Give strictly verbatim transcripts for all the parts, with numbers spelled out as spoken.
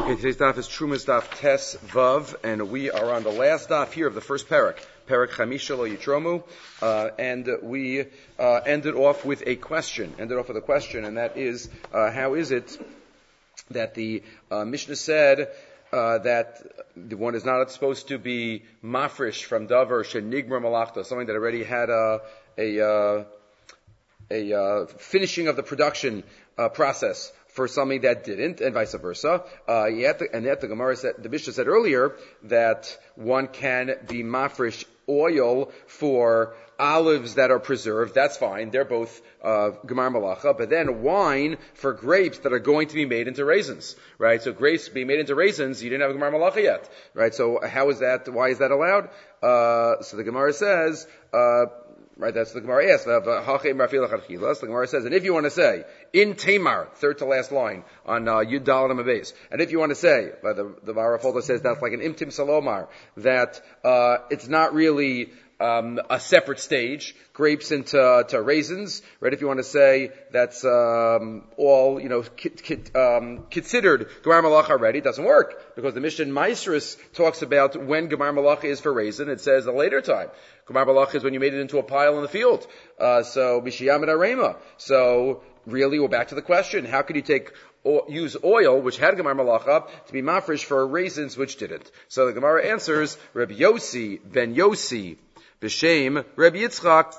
Okay, today's daf is Trumas daf Tes Vav, and we are on the last daf here of the first parak, parak Chamisha Lo Yitromu, uh, and we uh, ended off with a question, ended off with a question, and that is, uh, how is it that the uh, Mishnah said uh, that the one is not supposed to be mafresh from davar shenigra malachta, something that already had a a uh, a uh, finishing of the production uh, process, for something that didn't, and vice versa. Uh, yet the, and yet the Gemara said, the Mishnah said earlier that one can be mafresh oil for olives that are preserved. That's fine. They're both uh, gemar malacha. But then wine for grapes that are going to be made into raisins, right? So grapes being made into raisins, you didn't have gemar malacha yet, right? So how is that? Why is that allowed? Uh, so the Gemara says. Uh, Right, that's the Gemara asks. The Gemara says, and if you want to say, in Tamar, third to last line, on uh, Yud Dal and Amabes, and if you want to say, uh, the, the Vara Folder says that's like an Imtim Salomar, that uh, it's not really um, a separate stage, grapes into to raisins, right? If you want to say that's um, all, you know, ki, ki, um, considered Gemar Malacha already, it doesn't work, because the Mishnah in Maisrus talks about when Gemar Malacha is for raisin. It says a later time. Gemar Malacha is when you made it into a pile in the field. Uh, so, Mishiyam and Arema. So, really, we're back to the question. How could you take, o- use oil, which had Gemar Malacha, to be mafresh for raisins, which didn't? So the Gemara answers, Rabbi Yossi ben Yossi, B'Shem, Rabbi Yitzchak,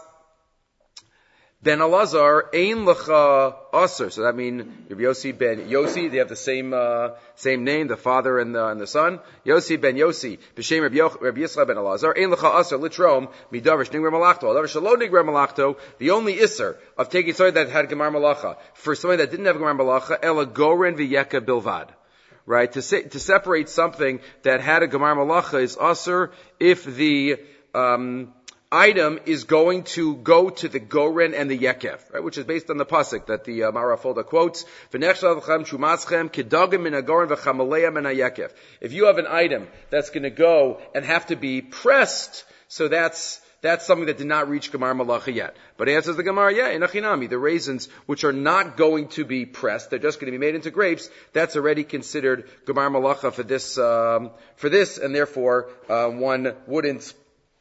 Ben Elazar, Ein Lecha Aser. So that means Rabbi Yossi ben Yossi, they have the same uh, same name, the father and the, and the son. Yossi ben Yossi, B'Shem Rabbi Yitzchak ben Elazar, Ein Lecha Aser, Litrom, Midavar Shnigre Malachto, Adavar Shalom Nigre Malachto, the only Isser of taking something that had Gemar Malacha, for something that didn't have Gemar Malacha, Ela Goren V'Yeka Bilvad. Right? To say, to separate something that had a Gemar Malacha is Aser if the, um, item is going to go to the Goren and the Yekev, right? Which is based on the pasuk that the uh, Mara Folda quotes. If you have an item that's going to go and have to be pressed, so that's that's something that did not reach Gemar Malacha yet. But answers the Gemara, yeah, in Achinami, the raisins which are not going to be pressed, they're just going to be made into grapes. That's already considered Gemar Malacha for this um, for this, and therefore uh, one wouldn't.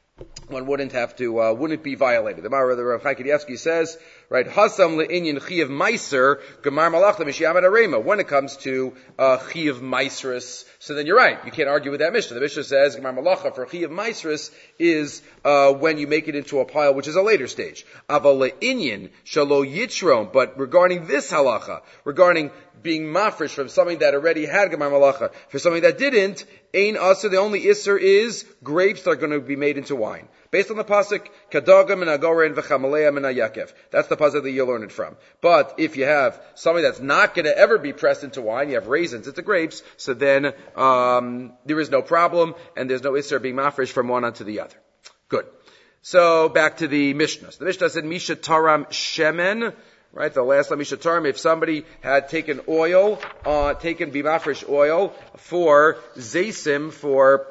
One wouldn't have to, uh, wouldn't be violated. The Mara, the Rav Chaim Kanievsky says, right, Hasam le'inyan chiyav meiser, gemar malachta mishiyam arema. When it comes to, uh, chiyav meisrus, so then you're right. You can't argue with that Mishnah. The Mishnah says, gemar malacha for chiyav meisrus is, uh, when you make it into a pile, which is a later stage. Aval le'inyan shalo yitrom. But regarding this halacha, regarding being mafresh from something that already had gemar malacha, for something that didn't, ein asa, the only isser is grapes that are going to be made into wine. Based on the pasuk, kadagam and agoren v'chamaleim and ayakev. That's the pasuk that you learn it from. But if you have something that's not going to ever be pressed into wine, you have raisins into grapes, so then um, there is no problem, and there's no isser being mafresh from one onto the other. Good. So back to the Mishnah. So the Mishnah said, Misha taram shemen. Right, the last Mishnah term, if somebody had taken oil, uh, taken bimafresh oil for zaysim, for,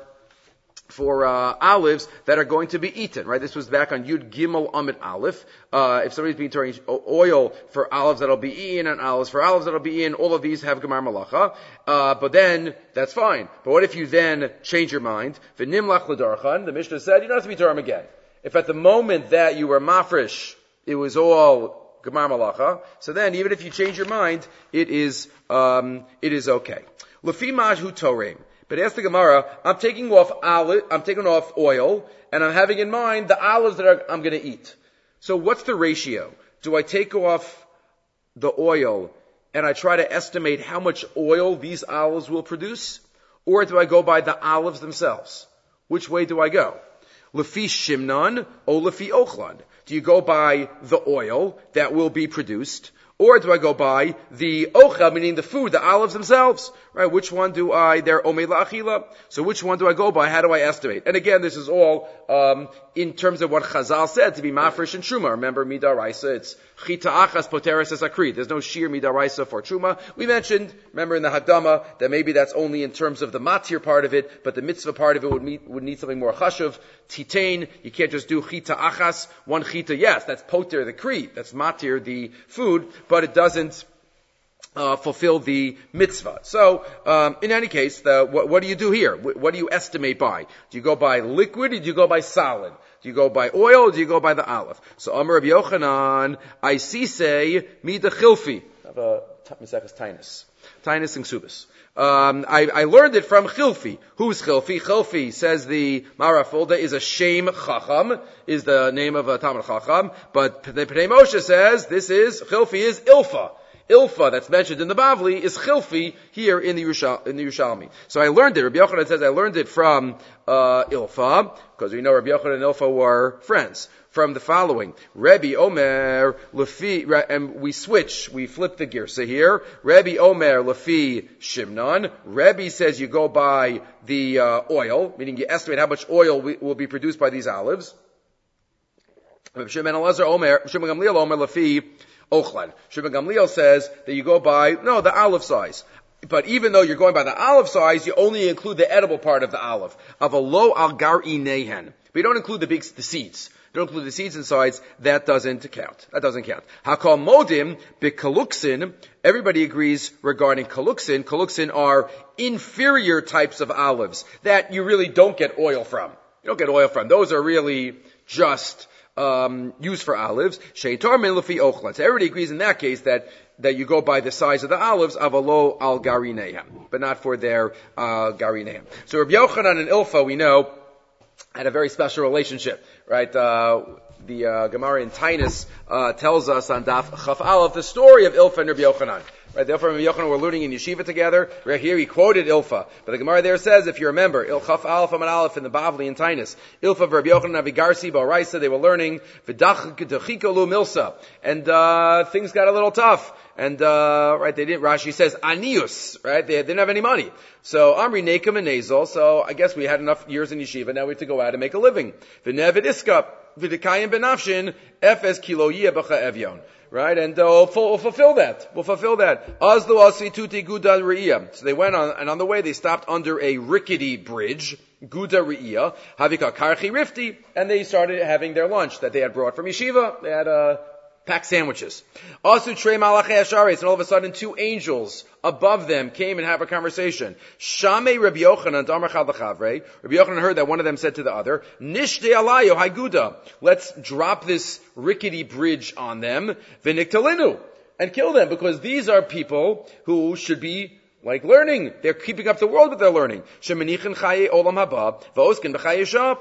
for, uh, olives that are going to be eaten, right? This was back on Yud Gimel Amid Aleph. Uh, if somebody's being turning oil for olives that'll be eaten and olives for olives that'll be eaten, all of these have Gemar Malacha. Uh, but then, that's fine. But what if you then change your mind? V'nimlach l'darchan, the Mishnah said, you don't have to be term again. If at the moment that you were mafresh, it was all Gemar Malacha, so then even if you change your mind, it is um, it is okay. Lefi majhu toreim. But ask the Gemara, I'm taking off olive, I'm taking off oil, and I'm having in mind the olives that are, I'm going to eat. So what's the ratio? Do I take off the oil and I try to estimate how much oil these olives will produce, or do I go by the olives themselves? Which way do I go? Lefi shimnon or lefi ochlan? Do you go by the oil that will be produced, or do I go by the ochel, meaning the food, the olives themselves? Right? Which one do I, they're omei la'achila. So which one do I go by? How do I estimate? And again, this is all, um, in terms of what Chazal said to be mafresh and truma. Remember, midaraisa, it's chita achas poteres es akri. There's no shir midaraisa for truma. We mentioned, remember in the Hadama, that maybe that's only in terms of the matir part of it, but the mitzvah part of it would, meet, would need something more chashuv. Titain, you can't just do chita achas, one chita, yes, that's poter the kri, that's matir the food, but it doesn't, Uh, fulfill the mitzvah. So, um, in any case, the, what, what do you do here? What, what do you estimate by? Do you go by liquid or do you go by solid? Do you go by oil or do you go by the olive? So, Amar Rabbi Yochanan, I see say, mida chilfi. I have a Mesechus Tainus. Tainus and Ksubis. Um, I, I learned it from Chilfi. Who's Chilfi? Chilfi, says the Marafulda, is a Shem Chacham, is the name of a Talmud Chacham, but the Pnei Moshe says this is, Chilfi is Ilfa. Ilfa, that's mentioned in the Bavli, is Chilfi here in the, Yushal, in the Yerushalmi. So I learned it. Rabbi Yochanan says I learned it from uh, Ilfa, because we know Rabbi Yochanan and Ilfa were friends. From the following, Rebbe Omer Lefi, and we switch, we flip the girsa here. Rebbe Omer Lefi Shimnon. Rebbe says you go by the uh, oil, meaning you estimate how much oil we, will be produced by these olives. Shimon Elazar Omer, Shimon Gamliel Omer Lefi Ochlan. Shimon Gamliel says that you go by, no, the olive size. But even though you're going by the olive size, you only include the edible part of the olive. Of a low algar inehen. But you don't include the big, the seeds. You don't include the seeds and sides. That doesn't count. That doesn't count. Hakol modim bekaluksin. Everybody agrees regarding kaluksin. Kaluksin are inferior types of olives that you really don't get oil from. You don't get oil from. Those are really just Um, used for olives. Sheitar min lefi ochlan. So everybody agrees in that case that that you go by the size of the olives of a low al garinehem, but not for their uh, garinehem. So Rabbi Yochanan and Ilfa, we know, had a very special relationship, right? Uh, the uh, Gemara in Tainus uh, tells us on Daf Chaf Aleph the story of Ilfa and Rabbi Yochanan. Right, the Ilfa and Rabbi Yochanan were learning in yeshiva together. Right here he quoted Ilfa. But the Gemara there says, if you remember, Il Chaf Aleph Amad Aleph in the Bavli in Tainus, Ilfa Rabbi Yochanan Avigarsi Ba'Oraisa, they were learning V'dach D'chikalu Milsa. And, uh, things got a little tough. And, uh, right, they didn't, Rashi says, Anius, right, they didn't have any money. So, Amri Nekem and Nazal, so I guess we had enough years in yeshiva, now we have to go out and make a living. V'nevet Iska, V'dekayim Benafshin, Efes Kiloyeh B'cha Evyon. Right, and uh, we'll, we'll fulfill that. We'll fulfill that. Azlu asi tuti guda re'iyah. So they went on, and on the way they stopped under a rickety bridge, guda re'iyah, havika karchi rifti, and they started having their lunch that they had brought from yeshiva. They had uh, packed sandwiches. Asu trei malachei asharetz, and all of a sudden two angels above them came and have a conversation. Shamei Rabbi Yochanan damar chad l'chavrei. Rabbi Yochanan heard that one of them said to the other, Nishte alayo haiguda. Let's drop this rickety bridge on them, v'niktalinu, and kill them, because these are people who should be like learning. They're keeping up the world with their learning. Shemanichin chaye olam haba, v'oskin b'chaye shah.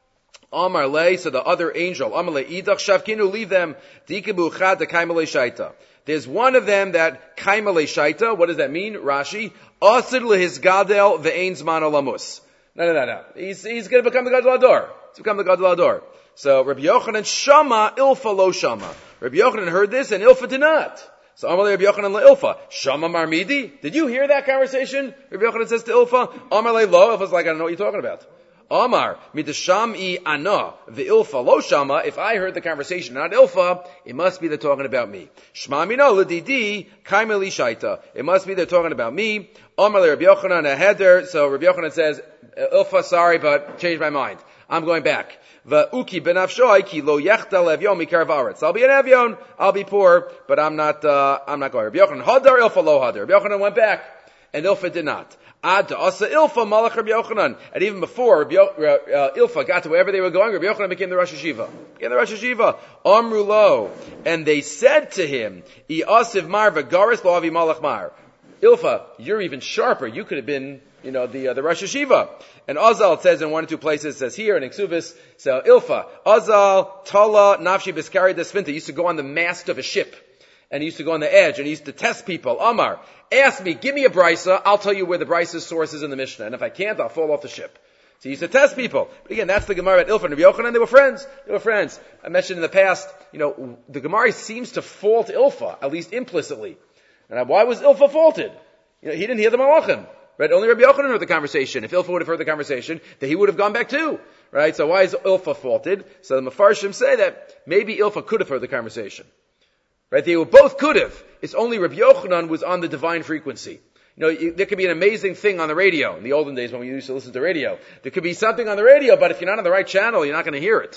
Amar le, so the other angel, Amar le idach shavkinu, leave them. Dikabu chad dekaimale shaita. There's one of them that kaimale shaita. What does that mean? Rashi, asir lehisgadel ve'ein zman olamus. No, no, no, no. He's, he's going to become the gadol hador. He's become the gadol hador. So Rabbi Yochanan shama, Ilfa lo shama. Rabbi Yochanan heard this and Ilfa did not. So Amar le Rabbi Yochanan le Ilfa, shama marmidi. Did you hear that conversation? Rabbi Yochanan says to Ilfa, Amar le lo. Ilfa's like, I don't know what you're talking about. Amar, midasham I ana, ve'ilfa lo shama, if I heard the conversation, not Ilfa, it must be they're talking about me. Shma mino l'didi, kaimeli shaita. It must be they're talking about me. Amar le Rabbi Yochanan a header, so Rabbi Yochanan says, Ilfa, sorry, but changed my mind. I'm going back. Va'uki benafshoi ki lo yechta levyon mikar v'aretz. I'll be an Evion, I'll be poor, but I'm not, uh, I'm not going. Rabbi Yochanan hadar, Ilfa lo hadar. Rabbi Yochanan went back, and Ilfa did not. Ad asa Ilfa malach Rabbi Yochanan, and even before Rabbi uh, Ilfa got to wherever they were going, Rabbi Yochanan became the Rosh Hashiva. Became the Rosh Hashiva. Amru lo, and they said to him, I asiv mar v'garis lo avi malach mar. Ilfa, you're even sharper. You could have been, you know, the uh, the Rosh Hashiva. And Azal, it says in one or two places, it says here in Exuvis, so Ilfa, Azal tala nafshi biskari desfinta, used to go on the mast of a ship. And he used to go on the edge, and he used to test people. Amar, ask me, give me a brisa, I'll tell you where the brisa's source is in the Mishnah. And if I can't, I'll fall off the ship. So he used to test people. But again, that's the Gemara about Ilfa and Rabbi Yochanan. They were friends. They were friends. I mentioned in the past, you know, the Gemara seems to fault Ilfa, at least implicitly. And why was Ilfa faulted? You know, he didn't hear the Malachim. Right? Only Rabbi Yochanan heard the conversation. If Ilfa would have heard the conversation, then he would have gone back too. Right? So why is Ilfa faulted? So the Mefarshim say that maybe Ilfa could have heard the conversation. Right? They were both could have. It's only Rabbi Yochanan was on the divine frequency. You know, you, there could be an amazing thing on the radio. In the olden days when we used to listen to radio, there could be something on the radio, but if you're not on the right channel, you're not going to hear it.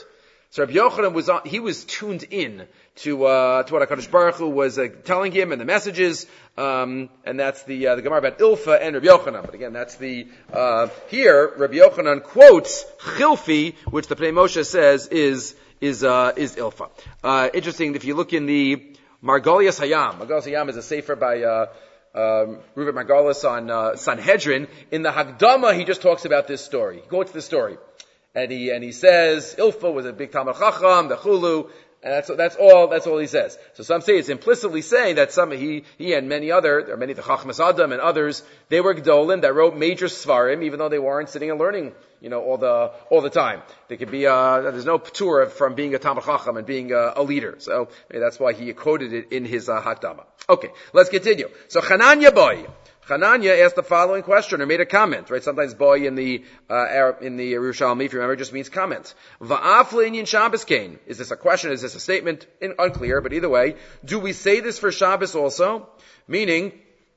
So Rabbi Yochanan was on, he was tuned in to, uh, to what HaKadosh Baruch Hu was uh, telling him and the messages, um, and that's the, uh, the Gemara about Ilfa and Rabbi Yochanan. But again, that's the, uh, here, Rabbi Yochanan quotes Chilfi, which the Pnei Moshe says is, is, uh, is Ilfa. Uh, interesting, if you look in the Margolius Hayam, Margolius Hayam is a sefer by, uh, Um, Reuven Margolis on uh, Sanhedrin. In the Hagdama, he just talks about this story. He quotes this story, and he and he says Ilfa was a big Talmud Chacham, the Chulu, and that's that's all that's all he says. So some say it's implicitly saying that some he he and many other there are many the Chachmas Adam and others, they were Gdolim that wrote major Svarim, even though they weren't sitting and learning, you know, all the all the time. There could be uh there's no p'tur from being a Talmud Chacham and being a, a leader. So maybe that's why he quoted it in his uh, Hakdama. Okay, let's continue. So Chananya boy, Chananya asked the following question or made a comment. Right? Sometimes boy in the uh, Arab, in the Yerushalmi, if you remember, just means comment. Va'af le'inyan Shabbos kain. Is this a question? Is this a statement? In, unclear. But either way, do we say this for Shabbos also? Meaning,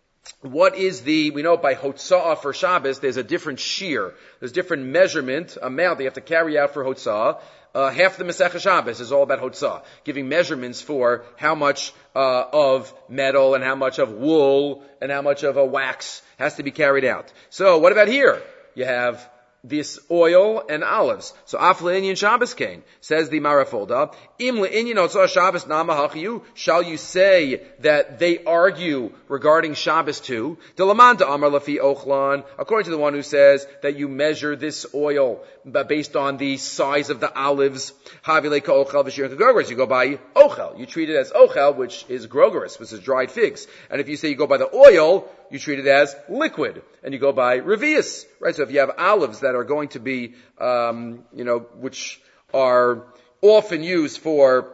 what is the, we know by Hotza'ah for Shabbos, there's a different shear. There's different measurement, amount they have to carry out for Hotza'ah. Uh, half the Masechah Shabbos is all about Hotza'ah, giving measurements for how much uh, of metal and how much of wool and how much of a wax has to be carried out. So what about here? You have this oil and olives. So af le'inyan Shabbos kain, says the Marafolda. Im le'inyan Hotza'ah Shabbos nama hachiyu. Shall you say that they argue regarding Shabbos too? Delamanta amar lafi ochlan. According to the one who says that you measure this oil based on the size of the olives. Havile ka'ochel v'shir ka'gogros. You go by ochel. You treat it as ochel, which is grogeris, which is dried figs. And if you say you go by the oil, you treat it as liquid, and you go by revius, right? So if you have olives that are going to be, um, you know, which are often used for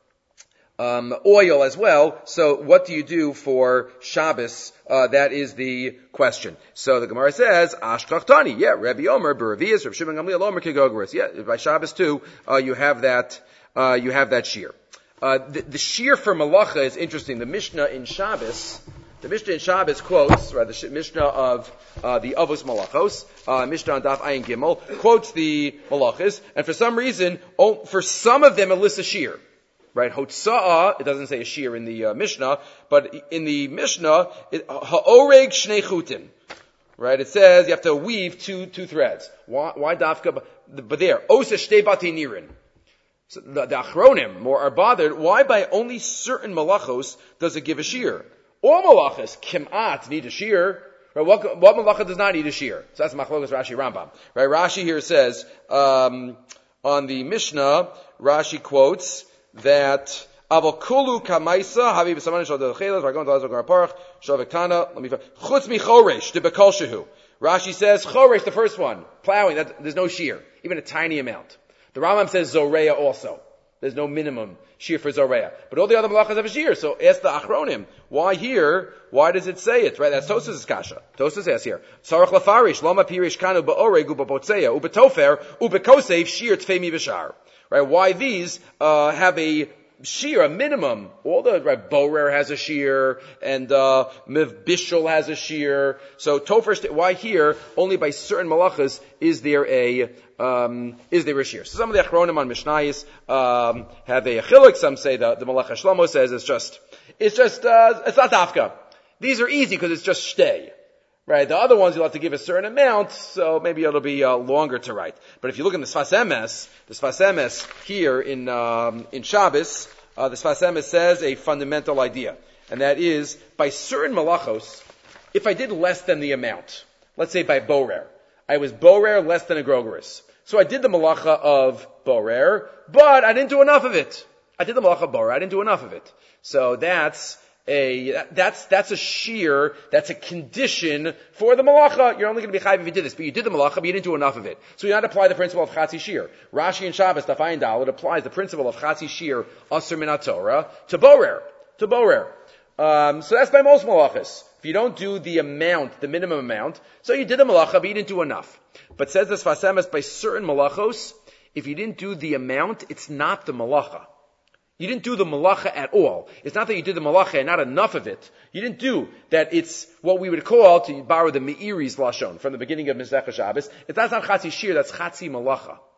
um, oil as well. So what do you do for Shabbos? Uh, that is the question. So the Gemara says, Ashkach Tani, yeah, Rabbi Omer, Beravius, Rabbi Shimon Gamliel, Omer Kegogoris. Yeah, by Shabbos too, uh, you have that, uh, you have that shear. Uh, the, the shear for Malacha is interesting. The Mishnah in Shabbos, The Mishnah in Shabbos quotes, right, the Mishnah of uh, the Avos Malachos, uh, Mishnah on Daf Ayin Gimel, quotes the Malachos, and for some reason, oh, for some of them it lists a shear. Right, Hotza'ah, it doesn't say a shear in the uh, Mishnah, but in the Mishnah, it, Ha'oreg Shnei Chutin. Right, it says you have to weave two two threads. Why, why Dafka? But there, Osa Shtei Bati Nirin. So the, the Achronim more are bothered. Why by only certain malachos does it give a shear? All malachos kimat need a shear. Right? What, what malacha does not need a shear? So that's Machlokas Rashi Rambam. Right? Rashi here says um, on the Mishnah, Rashi quotes that Avokulu kamaisa havi b'samanish al delchelas v'argon dalaz v'gar parach shavektana let me chutz mi choresh de bekol shehu. Rashi says choresh, the first one, plowing. That there's no shear, even a tiny amount. The Rambam says zoreya also. There's no minimum shear for zoreya. But all the other malachas have a shear. So ask the Achronim, why here? Why does it say it? Right? That's Tosas' kasha. Tosas asks here. Sarach lafarish lama pirish kanu ba'oreg u'ba'botzeya u'betofer u'bekosev shear tfei mi b'shar. Right? Why these uh, have a shear, a minimum? All the right, Borer has a shear, and uh, Miv Bishul has a shear. So Topher, why here only by certain malachas is there a um, is there a shear? So some of the Achronim on Mishnayos um, have a chiluk. Some say the the Malacha Shlomo says it's just it's just uh, it's not dafka. These are easy because it's just shtei. Right, the other ones you'll have to give a certain amount, so maybe it'll be uh, longer to write. But if you look in the Sfas Emes, the Sfas Emes here in um, in Shabbos, uh, the Sfas Emes says a fundamental idea, and that is by certain malachos, if I did less than the amount, let's say by borer, I was borer less than a grogeris, so I did the malacha of borer, but I didn't do enough of it. I did the malacha of borer, I didn't do enough of it. So that's A, that's, that's a shear, that's a condition for the malacha. You're only going to be chayiv if you did this, but you did the malacha, but you didn't do enough of it. So you not apply the principle of chatzi shear. Rashi and Shabbos, Tafayin Dal, it applies the principle of chatzi shear, asur min Torah, to borer, to borer. Um, so that's by most malachas. If you don't do the amount, the minimum amount, so you did the malacha, but you didn't do enough. But says this Sfas Emes, by certain malachos, if you didn't do the amount, it's not the malacha. You didn't do the malacha at all. It's not that you did the malacha and not enough of it. You didn't do that. It's what we would call, to borrow the Meiri's lashon from the beginning of Masechah Shabbos. It's that's not chatzi shir, that's chatzi malacha.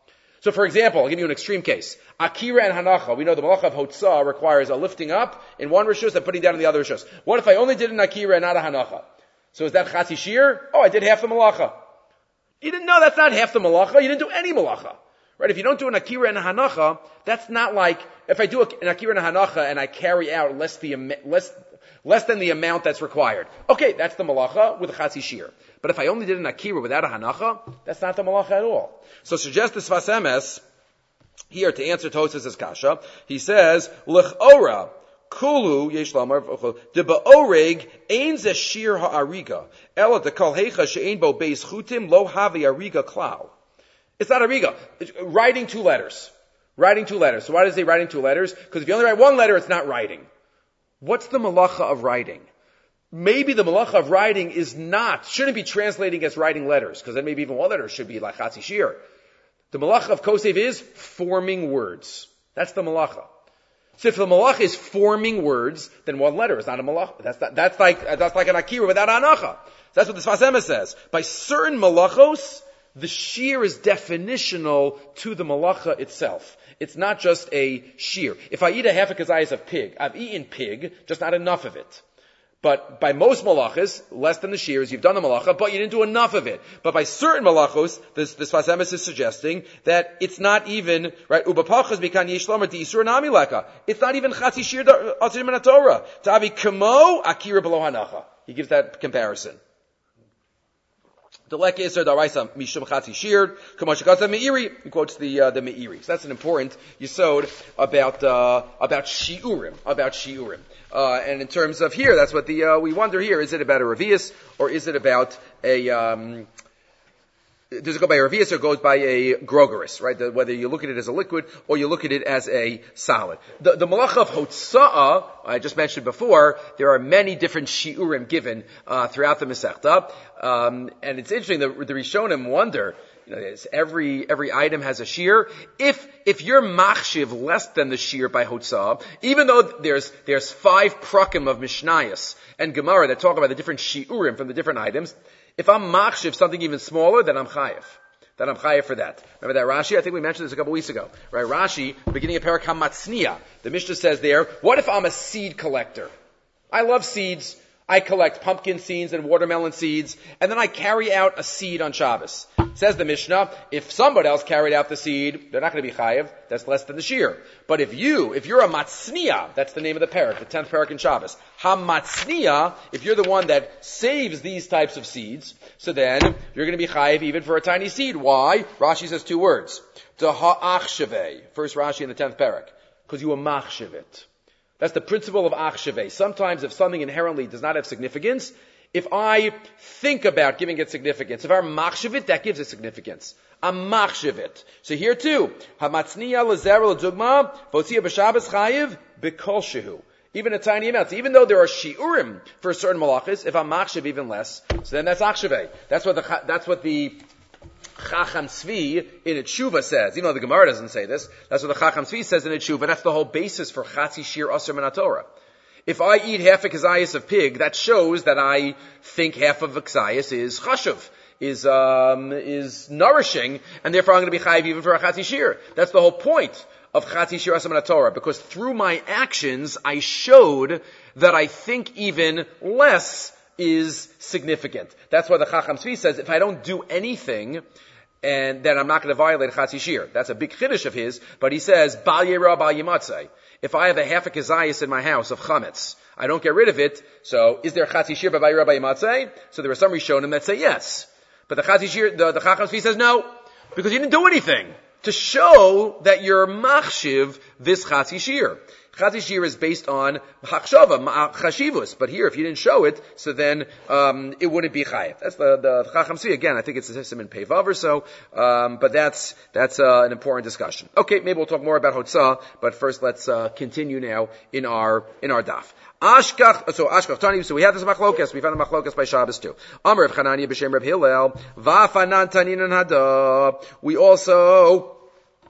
So for example, I'll give you an extreme case. Akira and Hanacha, we know the malacha of Hotzah requires a lifting up in one rishus and putting down in the other rishus. What if I only did an Akira and not a Hanacha? So is that Chatzi Shir? Oh, I did half the malacha. You didn't know that's not half the malacha. You didn't do any malacha. Right? If you don't do an Akira and a Hanacha, that's not like, if I do an Akira and a Hanacha and I carry out less the, less, less than the amount that's required. Okay, that's the malacha with a Chatzi Shir. But if I only did an Akira without a Hanacha, that's not the malacha at all. So suggest the Sfas Emes, here to answer Tosas' kasha, he says, L'ch'ora, Kulu, yesh lamar, de ba'oreg, ein ze shir ha'ariga, ela de kol hecha she'ein bo beis chutim, lo havi ariga klau. It's not ariga. It's writing two letters. Writing two letters. So why does he writing two letters? Because if you only write one letter, it's not writing. What's the malacha of writing? Maybe the malacha of writing is not, shouldn't be translating as writing letters, because then maybe even one letter should be like Chatzi Shir. The malacha of Kosev is forming words. That's the malacha. So if the malacha is forming words, then one letter is not a malacha. That's, not, that's like, that's like an Akira without anacha. That's what the Sfas Emes says. By certain malachos, the shir is definitional to the malacha itself. It's not just a shir. If I eat a half a kazayas of pig, I've eaten pig, just not enough of it. But by most malachas, less than the shears, you've done the malacha, but you didn't do enough of it. But by certain malachos, this, this Sfas Emes is suggesting that it's not even, right, ubapachas bikan yishlomer di isur nami leka. It's not even chatzi shir atzir min Torah. Tavi kamo akira below hanacha. He gives that comparison. The lek iser daraisa mishum chatzi shir kamashikatza meiri. He quotes the uh, the meiri. So that's an important yisod about uh, about shiurim, about shiurim. Uh, and in terms of here, that's what the, uh, we wonder here, is it about a revius, or is it about a, um, does it go by a revius or goes by a grogeris, right? The, whether you look at it as a liquid or you look at it as a solid. The, the malacha of Hotza'ah, I just mentioned before, there are many different shiurim given, uh, throughout the Masechta. Um, and it's interesting, the, the Rishonim wonder, you know, every, every item has a shear. If, if you're machshiv less than the shear by Hotzah, even though there's, there's five prakim of Mishnayos and Gemara that talk about the different shiurim from the different items, if I'm machshiv something even smaller, then I'm chayiv. Then I'm chayiv for that. Remember that Rashi? I think we mentioned this a couple weeks ago. Right? Rashi, beginning of Parak HaMatzniya, the Mishnah says there, what if I'm a seed collector? I love seeds. I collect pumpkin seeds and watermelon seeds, and then I carry out a seed on Shabbos. Says the Mishnah, if somebody else carried out the seed, they're not going to be chayiv. That's less than the shear. But if you, if you're a matzniya, that's the name of the parak, the tenth parak in Shabbos. Ha-matzniya, if you're the one that saves these types of seeds, so then you're going to be chayiv even for a tiny seed. Why? Rashi says two words. To ha'achshaveh. First Rashi in the tenth parak. Because you were machshav it. That's the principle of achshaveh. Sometimes if something inherently does not have significance, if I think about giving it significance, if I'm machshav it, that gives it significance. I'm machshav it. So here too, hamatzniya lezera l'dugma, votzia b'shabbos chayiv b'kol shehu. Even a tiny amount. So even though there are shiurim for certain malachas, if I'm machshav even less, so then that's achshaveh. That's what the, that's what the Chacham Tzvi in a tshuva says. Even though the Gemara doesn't say this, that's what the Chacham Tzvi says in a tshuva. That's the whole basis for Chatzi Shir Asur Min Torah. If I eat half a kazayas of pig, that shows that I think half of a kazayas is chashuv, is um, is nourishing, and therefore I'm going to be chayiv even for a Chatzi Shir. That's the whole point of Chatzi Shir Asur Min Torah, because through my actions I showed that I think even less is significant. That's why the Chacham Tzvi says, if I don't do anything, and then I'm not going to violate Chatzi Shir. That's a big chiddush of his, but he says, Bal Yera Bal Yimatzei. If I have a half a kazayas in my house of chametz, I don't get rid of it, so is there Chatzi Shir Bal Yera Bal Yimatzei? So there are some Rishonim that say yes. But the Chatzi Shir, the, the Chacham Tzvi says no, because you didn't do anything to show that you're machshiv this Chatzi Shir. Chatzi Shir is based on chachshava, chashivus. But here, if you didn't show it, so then um, it wouldn't be chayiv. That's the the Chacham Tzvi. Again, I think it's the system in Peivav or so. Um, but that's that's uh, an important discussion. Okay, maybe we'll talk more about Hotzah. But first, let's uh, continue now in our in our daf. Ashkach, so Ashkach Tani. So we have this machlokas. We found the machlokas by Shabbos too. Amar of Chananya b'shem Reb Hillel. Vafanan taninan hada. We also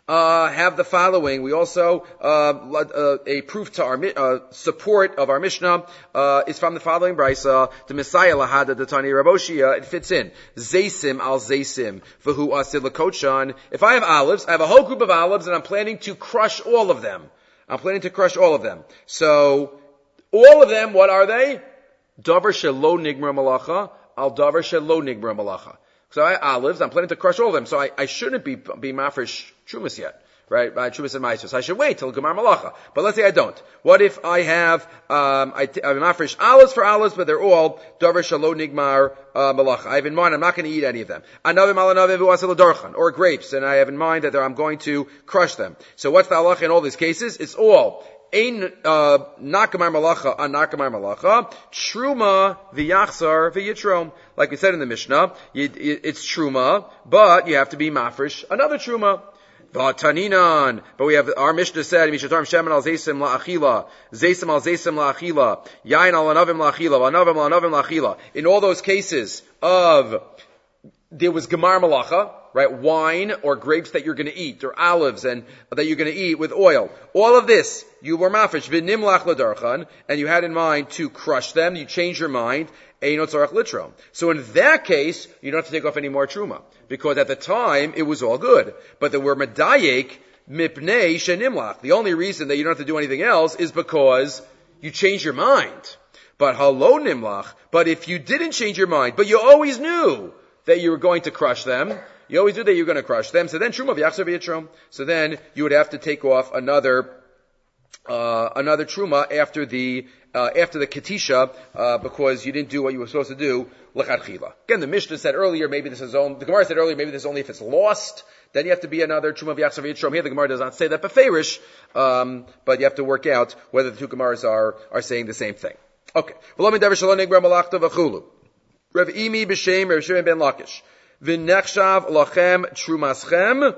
Uh, have the following. We also, uh, uh a proof to our, uh, support of our Mishnah, uh, is from the following brisa, the Messiah lahada the Tani Raboshia, it fits in. Zaysim al zaysim, v'hu asid lakochan. If I have olives, I have a whole group of olives and I'm planning to crush all of them. I'm planning to crush all of them. So, all of them, what are they? Davar shelo nigmar malacha, al davar shelo nigmar malacha. So I have olives, I'm planning to crush all of them, so I, I shouldn't be, be mafresh trumas yet, right? By trumas and ma'aser. So I should wait till Gemar Malacha. But let's say I don't. What if I have, um, I, I have mafresh olives for olives, but they're all davar shelo nigmar, uh, malacha. I have in mind, I'm not going to eat any of them. Anavim alanavim v'asel darchan, or grapes, and I have in mind that I'm going to crush them. So what's the halacha in all these cases? It's all Ein nakamar malacha on nakamar malacha, truma v'yachzar v'yitrom. Like we said in the Mishnah, it's truma, but you have to be mafresh another truma. V'taninan, but we have our Mishnah said, Mishatarm shemen al zaysim la'achila, zaysim al zaysim la'achila, yain al anavim la'achila, v'anavim al anavim la'achila. In all those cases of there was gemar malacha, right? Wine or grapes that you're going to eat, or olives and that you're going to eat with oil. All of this, you were mafresh v'nimlach l'darchan, and you had in mind to crush them. You changed your mind. Eino tzarach litrom. So in that case, you don't have to take off any more truma, because at the time it was all good. But the word medayek mipnei shenimlach. The only reason that you don't have to do anything else is because you changed your mind. But halo nimlach. But if you didn't change your mind, but you always knew that you were going to crush them, you always knew that you were going to crush them, so then truma v'yachzar v'yitrom. So then you would have to take off another, uh, another truma after the, uh, after the katisha, uh, because you didn't do what you were supposed to do, l'chadchila. Again, the Mishnah said earlier, maybe this is only, the Gemara said earlier, maybe this is only if it's lost, then you have to be another truma v'yachzar v'yitrom. Here the Gemara does not say that beferish, um, but you have to work out whether the two Gemaras are, are saying the same thing. Okay. V'lo min davar shelo nigmar malachta v'chulu. Rav Imi b'shem Rav Shimon ben Lakish. V'nechshav lachem trumaschem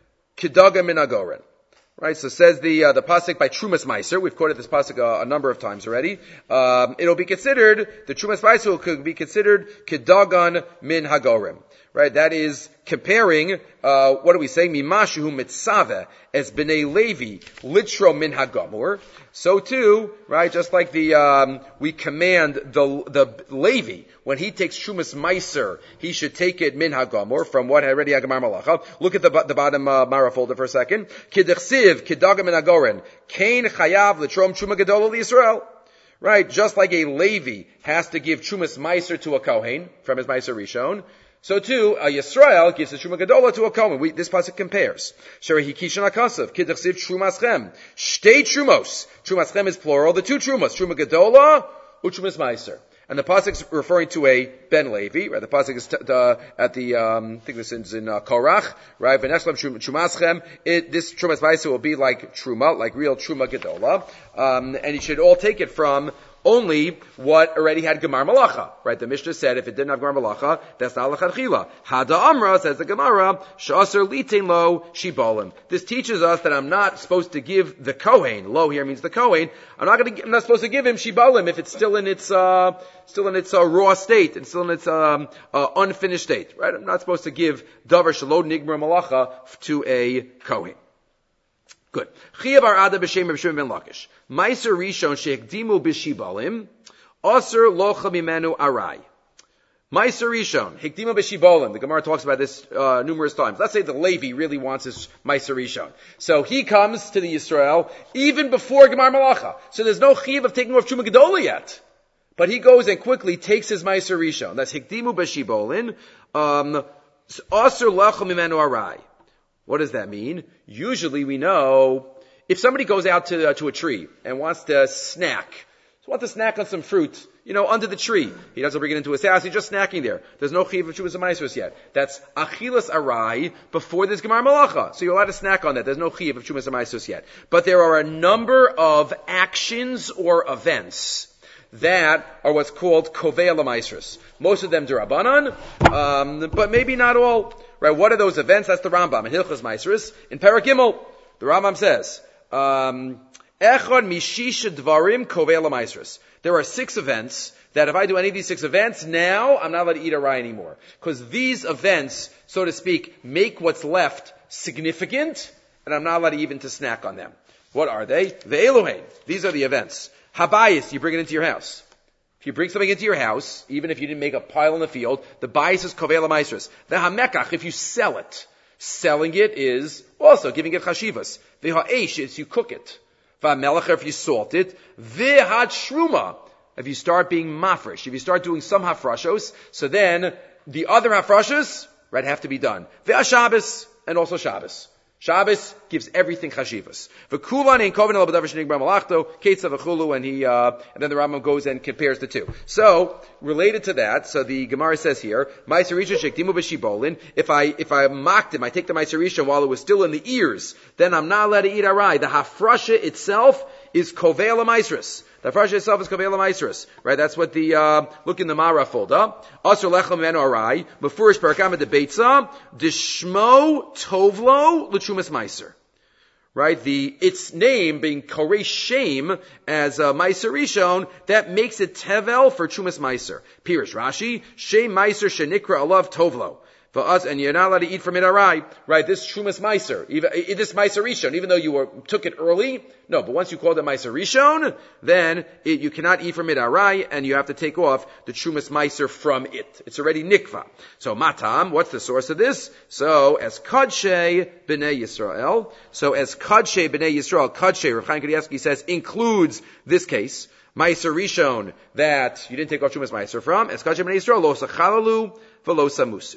kidaga min hagoren. Right, so says the uh, the pasuk by Trumas Meiser. We've quoted this pasuk a, a number of times already. Um, it'll be considered, the Trumas Meiser could be considered kidagan min hagorim. Right, that is comparing, uh, what are we saying? Mimashu mitzaveh as b'nei Levi litro min hagamur. So too, right, just like the, um, we command the, the Levi, when he takes Trumas Meiser, he should take it min hagamur, from what already hagamar malacha. Look at the, the bottom, uh, Mara folder for a second. Kidechsiv, kidaga min hagoren, kain chayav litrom truma gedola l'Yisrael. Right, just like a Levi has to give Trumas Meiser to a Kohen, from his Meiser Rishon, so too, a Yisrael gives a Truma Gedola to a Kohen. We, this pasuk compares. Sheri Hikishan Akasav, Kidachsiv Trumaschem. Shtei Trumos. Trumaschem is plural. The two Trumas, Truma Gedola, Utrumas Meiser. And the pasuk is referring to a Ben Levi, right? The pasuk is t- uh, at the, um, I think this is in uh, Korach, right? V'nechlam Trumaschem. It, this Trumas Meiser will be like Truma, like real Truma Gedola. Um, and you should all take it from only what already had Gemar Malacha, right? The Mishnah said if it didn't have Gemar Malacha, that's not L'chadchila. Hada Amra, says the Gemara, Sh'aser Litain Lo Shibolim. This teaches us that I'm not supposed to give the Kohen, Lo here means the Kohen, I'm not gonna, I'm not supposed to give him Shibolim if it's still in its, uh, still in its, uh, raw state, and still in its, um, uh, unfinished state, right? I'm not supposed to give Davar Shelo Nigmar Malacha to a Kohen. Good. Chiyav Arada b'shem Rav Shimon ben Lakish. Meiser Rishon she'ekdimu b'shibalim, Aser locha mimenu arai. Meiser Rishon, hekdimu b'shibalim. The Gemara talks about this uh, numerous times. Let's say the Levi really wants his Meiser Rishon. So he comes to the Yisrael even before Gemar Malacha. So there's no chiyav of taking off Truma Gedola yet. But he goes and quickly takes his Meiser Rishon. That's hekdimu b'shibalim. Um, Aser locha mimenu arai. What does that mean? Usually we know if somebody goes out to, uh, to a tree and wants to snack, so wants to snack on some fruit, you know, under the tree. He doesn't bring it into his house, he's just snacking there. There's no chiv of Chuvas Ma'asos yet. That's achilas arai before there's Gemar Malacha. So you're allowed to snack on that. There's no chiv of Chuvas Ma'asos yet. But there are a number of actions or events that are what's called Kovei L'Maisros. Most of them D'Rabbanan, um, but maybe not all. Right? What are those events? That's the Rambam in Hilchos Maisros. In Perek Gimel, the Rambam says, um, Echad mishisha dvarim Kovei L'Maisros. There are six events that if I do any of these six events, now I'm not allowed to eat a rye anymore. Because these events, so to speak, make what's left significant and I'm not allowed even to snack on them. What are they? Ve'elohein. These are the events. Habayis, you bring it into your house. If you bring something into your house, even if you didn't make a pile in the field, the bayis is kovela maisrus. The hamekach, if you sell it, selling it is also giving it chashivas. The ha'esh is you cook it. V'hamelacha, if you salt it. V'had shruma, if you start being mafresh, if you start doing some hafrashos, so then the other hafrashos, right, have to be done. V'ha-Shabbos, and also Shabbos. Shabbos gives everything chashivas. V'kulan ein koven el b'davar shenigbar malachto, ketza v'chulu, and he, uh, and then the Rambam goes and compares the two. So, related to that, so the Gemara says here, Ma'aser Rishon shekdimu b'shibolin, if I, if I mocked him, I take the Ma'aser Rishon while it was still in the ears, then I'm not allowed to eat arai. The hafrasha itself is kovel ha'maisrus. The hafrasha itself is kovel ha'maisrus. Right, that's what the, uh, look in the Mara folder. Asur lechem menu arai, mefurish parakam debeitza, dishmo tovlo l'chumas maiser. Right, the, its name being Korei Shem as uh, Maiser Rishon, that makes it Tevel for Chumas Maiser. Pirish Rashi, Shem Maiser Shenikra Alav Tovlo. For us, and you're not allowed to eat from it arai. Right, this Chumas Maiser, even, this Maiser Rishon, even though you were, took it early, no, but once you called it Maiser Rishon, then it, you cannot eat from it arai, and you have to take off the Chumas Maiser from it. It's already nikva. So Matam, what's the source of this? So, as Kadshe B'nai Yisrael, so as Kadshe B'nai Yisrael, Kadshe, Rav Chaim Kanievsky says, includes this case, Maiser Rishon, that you didn't take off Chumas Maiser from, as Kadshe B'nai Yisrael, Lo Sachalalu, V'lo Samusu.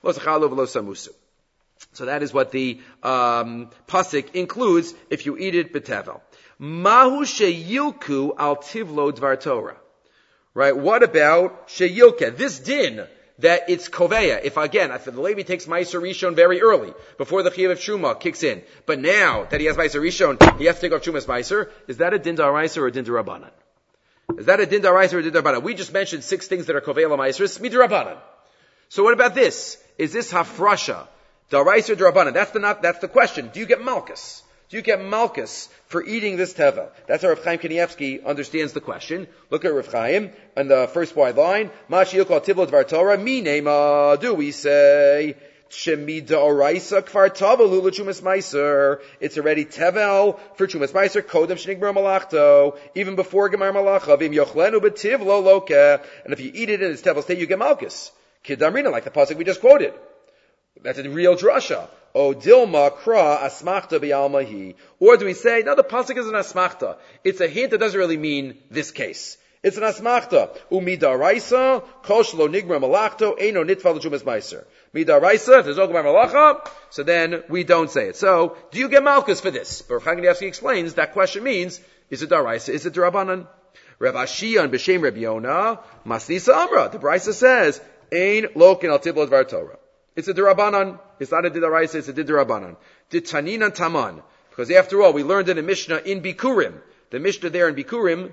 So that is what the um, pasuk includes if you eat it b'tevel. Mahu sheyilku al tivlo dvar Torah. Right? What about sheyilka? This din that it's koveya. If again, if the Levi takes Ma'aser Rishon very early before the Chiyuv of Truma kicks in, but now that he has Ma'aser Rishon, he has to take off Trumas Ma'aser. Is that a din d'oraisa or a din d'Rabbanan? Is that a din d'oraisa or a din d'Rabbanan? We just mentioned six things that are koveya l'Ma'aser. Midrabbanan. So what about this? Is this hafrasha, d'oraisa or d'Rabbanan? That's the not, that's the question. Do you get malchus? Do you get malchus for eating this tevel? That's how Rav Chaim Kanievsky understands the question. Look at Rav Chaim on the first wide line. Ma sheyilkal tivlo dvar Torah, mi nema, do we say, shemi d'oraisa kfar tavalu l'chumas maiser. It's already tevel for chumas maiser, kodem shenigbar malachto, even before gemar malacha, vim yochlenu b'tivlo loke. And if you eat it in its tevel state, you get malchus. Kidamrina, like the pasuk we just quoted. That's a real drasha. O dilma kra asmachta bi'almahi. Or do we say, no, the pasuk is an asmachta. It's a hint that doesn't really mean this case. It's an asmachta. Umidaraisa, kol shelo nigmar malachto, eino nitfa l'chumas maiser. Midaraisa, if there's no gemar malacha, so then we don't say it. So, do you get malchus for this? But Rav Chaim Kanievsky explains, that question means, is it daraisa, is it d'Rabbanan? Rav Ashiyan b'shem Reb Yonah, Masnisa Amra. The Brisa says, Ein lokin al tiblo dvar Torah. It's a d'Rabbanan. It's not a d'Oraisa, it's a d'Rabbanan. D'Taninan Taman. Because after all, we learned in the Mishnah in Bikurim. The Mishnah there in Bikurim,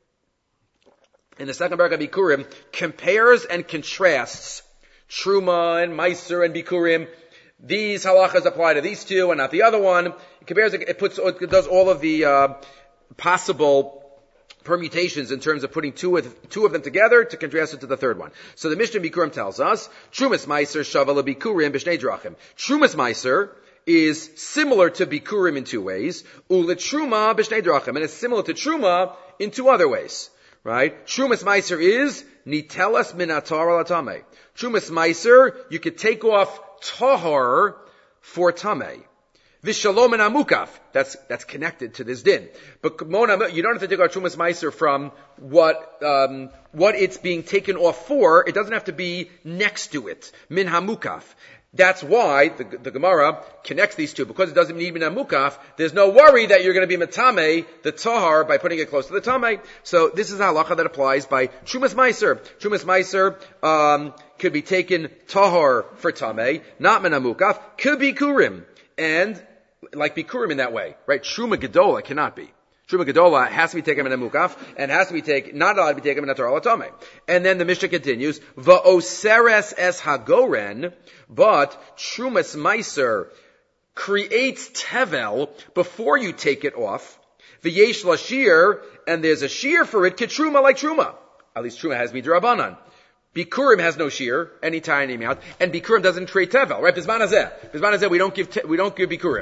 in the second paragraph of Bikurim, compares and contrasts Truma and Meiser and Bikurim. These halachas apply to these two and not the other one. It compares, it puts, it does all of the uh, possible permutations in terms of putting two of, two of them together to contrast it to the third one. So the Mishnah Bikurim tells us, Trumas Meiser shavala Bikurim b'shnei drachim. Trumas Meiser is similar to Bikurim in two ways, Ulet Truma b'shnei drachim, and it's similar to Truma in two other ways. Right? Trumas Meiser is Nitelas min atar al tameh. Trumas Meiser, you could take off tahar for tameh. Vishalom and amukaf. That's, that's connected to this din. But you don't have to take out Trumas Meiser from what, um, what it's being taken off for. It doesn't have to be next to it. Min hamukaf. That's why the, the Gemara connects these two. Because it doesn't need min hamukaf, there's no worry that you're going to be metame, the tahar, by putting it close to the tameh. So this is a halacha that applies by Trumas Meiser. Trumas Meiser, um, could be taken tahar for tameh, not min hamukaf, could be kurim. And, like Bikurim in that way, right? Truma Gedola cannot be. Truma Gedola has to be taken in a mukaf, and has to be taken, not allowed to be taken in a Torah Latame. And then the Mishnah continues, Va'oseres es hagoren, but Trumas Meiser creates tevel before you take it off. V'yesh lashir, and there's a shear for it, ketruma, like Truma. At least Truma has midrabanan. Bikurim has no shear, any tiny amount, and Bikurim doesn't create tevel, right? Bisman hazeh. Bisman hazeh, we don't give, te- we don't give Bikurim.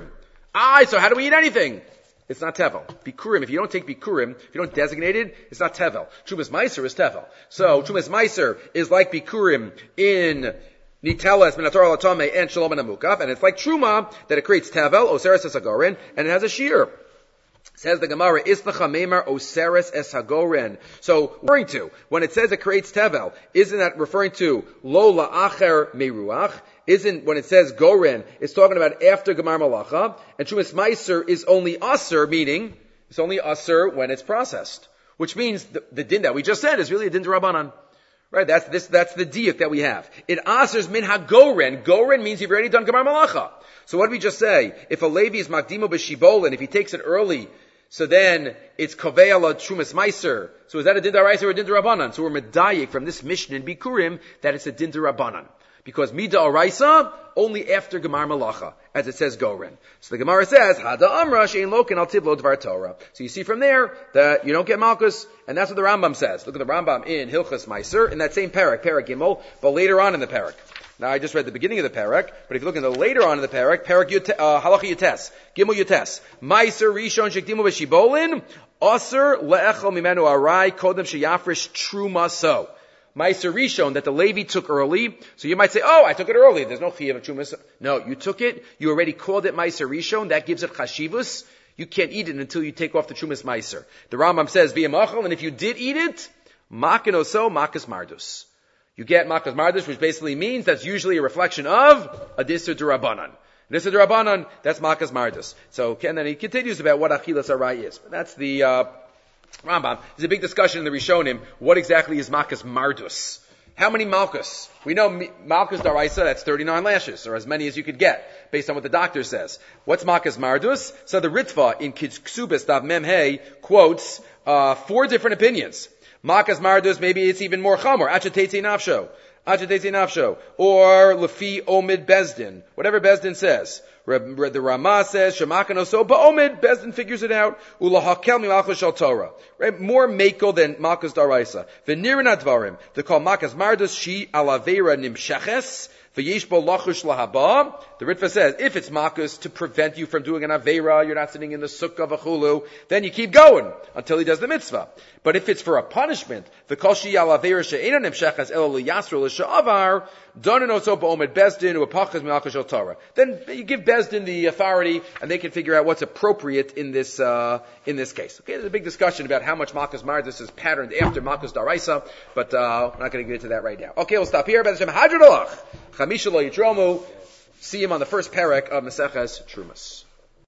Ah, so how do we eat anything? It's not tevel. Bikurim, if you don't take bikurim, if you don't designate it, it's not tevel. Trumas meiser is tevel. So, trumas meiser is like bikurim in nitelas, minator alatame, and shalom and amukaf, and it's like truma that it creates tevel, oseres esagorin, and it has a shear. Says the Gemara, Isnacha Meimar Oseres Es Hagoren. So, referring to, when it says it creates tevel, isn't that referring to Lo La'acher Meruach? Isn't, when it says Goren, it's talking about after Gemar Malacha, and Trumas Meiser is only Aser, meaning, it's only Aser when it's processed. Which means, the, the din that we just said is really a din d'Rabbanan. Right, that's this, that's the diuk that we have. It Aser's min ha-Goren. Goren means you've already done Gemar Malacha. So what did we just say? If a Levi is Makdimo B'Shibolin, if he takes it early, so then it's Kovei ala Trumas Meiser. So is that a din d'Oraisa or a din d'Rabbanan? So we're medayik from this Mishnah in Bikurim that it's a din d'Rabbanan. Because Mida Oraisa, only after Gemar Malacha, as it says Goren. So the Gemara says, Hada Amra she'en loken al tivlo dvar Torah. So you see from there that you don't get Malkus, and that's what the Rambam says. Look at the Rambam in Hilchas Meiser, in that same parak, parak Gimel, but later on in the parak. Now I just read the beginning of the parak, but if you look in the later on in the parak, parak yute, uh, halacha yutes, Gimel yutes, Meiser Rishon shekdimu v'shibolin, Aser le'echel mimenu arai kodem sheyafresh trumaso. Meiser Rishon, that the Levi took early. So you might say, oh, I took it early. There's no chiyuv of trumas. No, you took it. You already called it Meiser Rishon. That gives it chashivus. You can't eat it until you take off the trumas Meiser. The Rambam says, via machal, and if you did eat it, makin oso, makas mardus. You get makas mardus, which basically means that's usually a reflection of a disur d'Rabbanan. Disur d'Rabbanan, that's makas mardus. So, and then he continues about what achilas arai is. But that's the, uh, Rambam. There's a big discussion in the Rishonim. What exactly is Malkus Mardus? How many Malkus? We know Malkus Daraisa, that's thirty-nine lashes, or as many as you could get, based on what the doctor says. What's Malkus Mardus? So the Ritva in Ksubis Dav Memhei quotes uh, four different opinions. Malkus Mardus, maybe it's even more chamor. Achetete nafsho. Achetete nafsho. Or Lefi Omid Bezdin. Whatever Bezdin says. The Ramah says, Shemakan oso ba'omid, Bezdin figures it out, ulahakel mimalchus shal Torah. Right? More mako than Malkus Daraisa. V'nirin advarim, they call Malkus Mardus, she alavera nimsheches, v'yesh bo lachush lahaba. The Ritva says, if it's Malkus to prevent you from doing an avera, you're not sitting in the sukkah of a chulu, then you keep going until he does the mitzvah. But if it's for a punishment, the kol she alavera she'ena nimsheches elo liyasru l'sha'avar, donin oso ba'omid Bezdin, u'apachas mimalchus shal Torah. Then you give Bezdin the authority, and they can figure out what's appropriate in this uh, in this case. Okay, there's a big discussion about how much Malkus Mardus is patterned after Malkus Daraisa, but uh, we're not going to get into that right now. Okay, we'll stop here. Chamisha lo yitromu. See him on the first parak of Maseches Trumas.